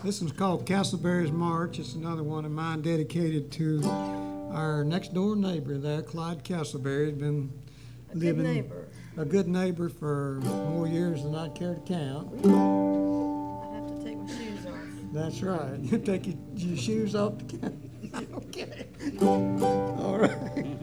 This one's called Castleberry's March. It's another one of mine dedicated to our next door neighbor there, Clyde Castleberry. Has been living a good neighbor for more years than I care to count. I have to take my shoes off. That's right. You take your shoes off. Okay. All right.